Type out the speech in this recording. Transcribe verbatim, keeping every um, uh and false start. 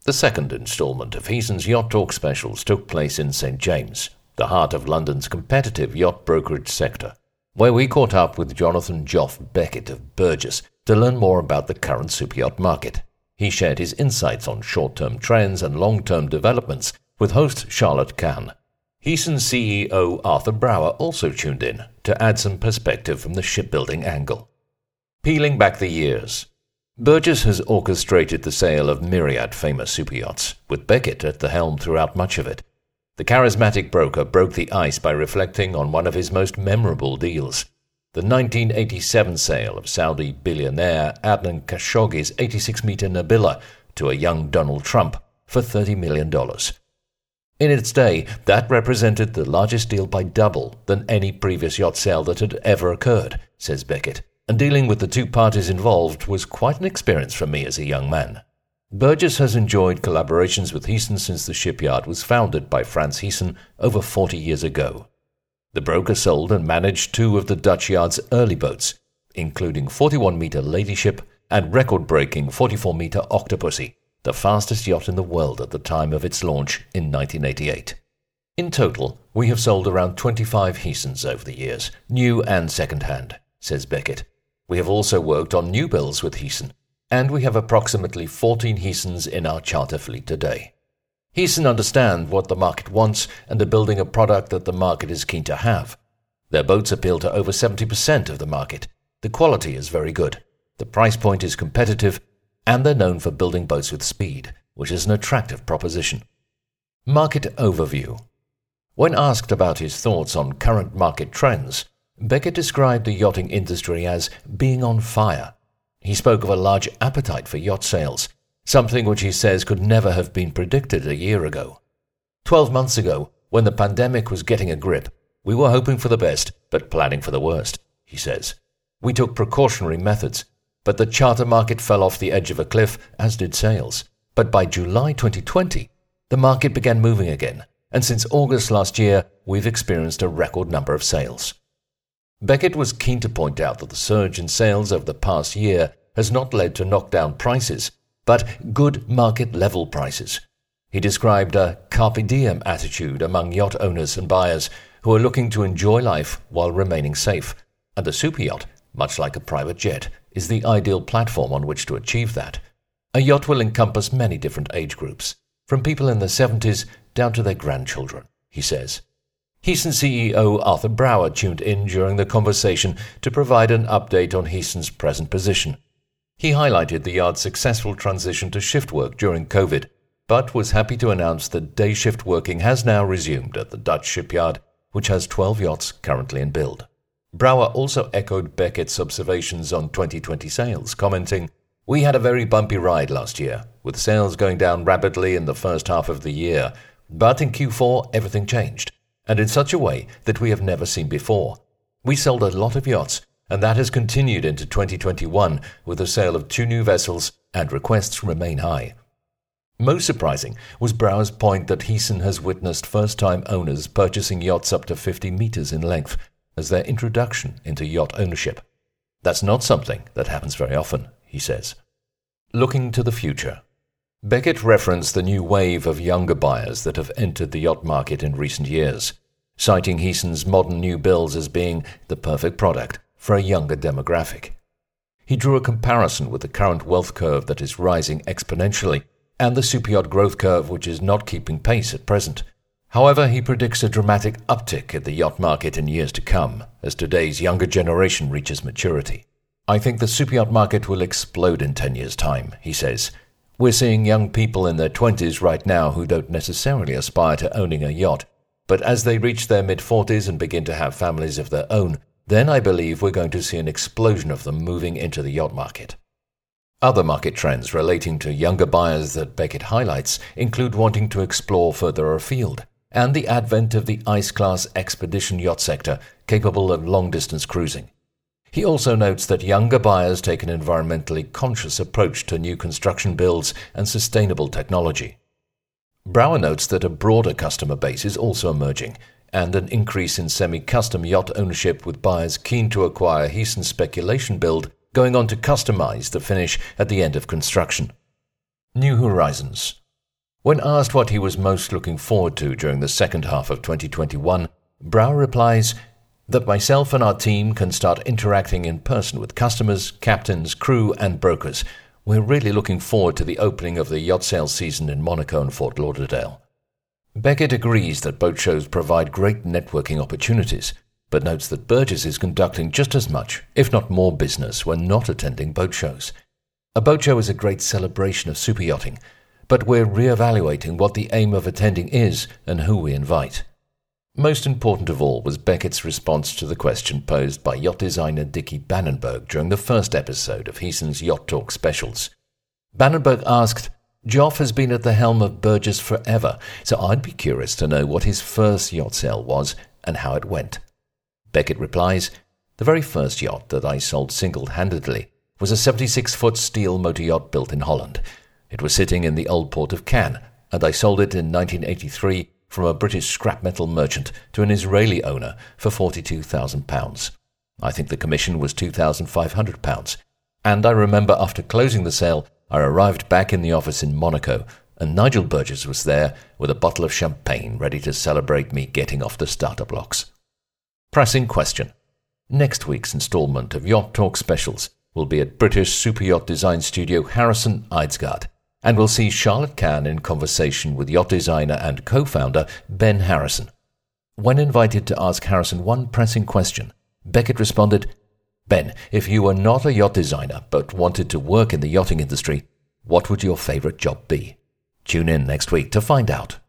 The second instalment of Heeson's Yacht Talk specials took place in Saint James, the heart of London's competitive yacht brokerage sector, where we caught up with Jonathan Joff Beckett of Burgess to learn more about the current superyacht market. He shared his insights on short-term trends and long-term developments with host Charlotte Kahn. Heeson's C E O Arthur Brower also tuned in to add some perspective from the shipbuilding angle. Peeling back the years, Burgess has orchestrated the sale of myriad famous superyachts, with Beckett at the helm throughout much of it. The charismatic broker broke the ice by reflecting on one of his most memorable deals, the nineteen eighty-seven sale of Saudi billionaire Adnan Khashoggi's eighty-six meter Nabila to a young Donald Trump for thirty million dollars. In its day, that represented the largest deal by double than any previous yacht sale that had ever occurred, says Beckett, and dealing with the two parties involved was quite an experience for me as a young man. Burgess has enjoyed collaborations with Heeson since the shipyard was founded by Frans Heeson over forty years ago. The broker sold and managed two of the Dutch yard's early boats, including forty-one meter Ladyship and record-breaking forty-four meter Octopussy, the fastest yacht in the world at the time of its launch in nineteen eighty-eight. In total, we have sold around twenty-five Heesons over the years, new and second-hand, says Beckett. We have also worked on new builds with Heeson, and we have approximately fourteen Heesons in our charter fleet today. Heeson understand what the market wants and are building a product that the market is keen to have. Their boats appeal to over seventy percent of the market. The quality is very good. The price point is competitive, and they're known for building boats with speed, which is an attractive proposition. Market overview. When asked about his thoughts on current market trends, Beckett described the yachting industry as being on fire. He spoke of a large appetite for yacht sales, something which he says could never have been predicted a year ago. Twelve months ago, when the pandemic was getting a grip, we were hoping for the best, but planning for the worst, he says. We took precautionary methods, but the charter market fell off the edge of a cliff, as did sales. But by July twenty twenty, the market began moving again, and since August last year, we've experienced a record number of sales. Beckett was keen to point out that the surge in sales over the past year has not led to knockdown prices, but good market-level prices. He described a carpe diem attitude among yacht owners and buyers who are looking to enjoy life while remaining safe, and the superyacht, much like a private jet, is the ideal platform on which to achieve that. A yacht will encompass many different age groups, from people in their seventies down to their grandchildren, he says. Heeson C E O Arthur Brower tuned in during the conversation to provide an update on Heeson's present position. He highlighted the yard's successful transition to shift work during COVID, but was happy to announce that day shift working has now resumed at the Dutch shipyard, which has twelve yachts currently in build. Brower also echoed Beckett's observations on twenty twenty sales, commenting, "We had a very bumpy ride last year, with sales going down rapidly in the first half of the year, but in Q four everything changed, and in such a way that we have never seen before. We sold a lot of yachts, and that has continued into twenty twenty-one with the sale of two new vessels, and requests remain high." Most surprising was Brower's point that Heeson has witnessed first-time owners purchasing yachts up to fifty meters in length as their introduction into yacht ownership. That's not something that happens very often, he says. Looking to the future. Beckett referenced the new wave of younger buyers that have entered the yacht market in recent years, citing Heeson's modern new builds as being the perfect product for a younger demographic. He drew a comparison with the current wealth curve that is rising exponentially and the superyacht growth curve which is not keeping pace at present. However, he predicts a dramatic uptick in the yacht market in years to come as today's younger generation reaches maturity. "I think the superyacht market will explode in ten years' time," he says. "We're seeing young people in their twenties right now who don't necessarily aspire to owning a yacht, but as they reach their mid-forties and begin to have families of their own, then I believe we're going to see an explosion of them moving into the yacht market." Other market trends relating to younger buyers that Beckett highlights include wanting to explore further afield and the advent of the ice-class expedition yacht sector capable of long-distance cruising. He also notes that younger buyers take an environmentally conscious approach to new construction builds and sustainable technology. Brower notes that a broader customer base is also emerging, and an increase in semi-custom yacht ownership with buyers keen to acquire Heeson speculation build going on to customize the finish at the end of construction. New horizons. When asked what he was most looking forward to during the second half of twenty twenty-one, Brower replies that myself and our team can start interacting in person with customers, captains, crew and brokers. We're really looking forward to the opening of the yacht sales season in Monaco and Fort Lauderdale. Beckett agrees that boat shows provide great networking opportunities, but notes that Burgess is conducting just as much, if not more, business when not attending boat shows. A boat show is a great celebration of superyachting, but we're re-evaluating what the aim of attending is and who we invite. Most important of all was Beckett's response to the question posed by yacht designer Dickie Bannenberg during the first episode of Heason's Yacht Talk specials. Bannenberg asked, "Joff has been at the helm of Burgess forever, so I'd be curious to know what his first yacht sale was and how it went." Beckett replies, "The very first yacht that I sold single-handedly was a seventy-six foot steel motor yacht built in Holland. It was sitting in the old port of Cannes, and I sold it in nineteen eighty-three from a British scrap metal merchant to an Israeli owner for forty-two thousand pounds. I think the commission was two thousand five hundred pounds. And I remember after closing the sale, I arrived back in the office in Monaco, and Nigel Burgess was there with a bottle of champagne ready to celebrate me getting off the starter blocks." Pressing question. Next week's instalment of Yacht Talk Specials will be at British super yacht design studio Harrison Eidsgard, and we'll see Charlotte Cann in conversation with yacht designer and co-founder Ben Harrison. When invited to ask Harrison one pressing question, Beckett responded, "Ben, if you were not a yacht designer but wanted to work in the yachting industry, what would your favourite job be?" Tune in next week to find out.